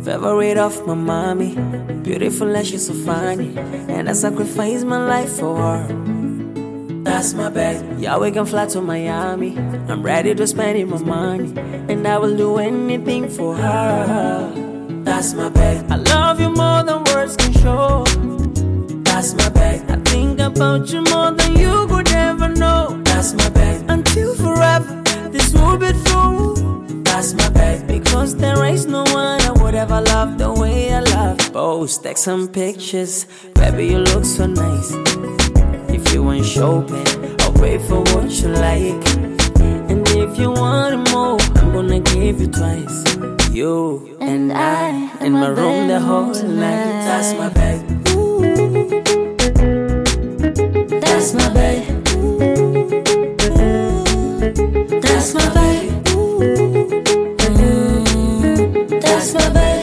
Favorite of my mommy, beautiful and she's so funny, and I sacrifice my life for her. That's my bag. Yeah, we can fly to Miami. I'm ready to spend my money, and I will do anything for her. That's my bag. I love you more than words can show. That's my bag. I think about you more than you could ever know. That's my bag. Until forever, this will be true. That's my bag. Because there is no one I would ever love the way I love. Post, take some pictures. Baby, you look so nice. If you want shopping, I'll pay for what you like. And if you want more, I'm gonna give you twice. You and I in my room the whole night. That's my bag. That's my bag. That's my bag. That's my bag.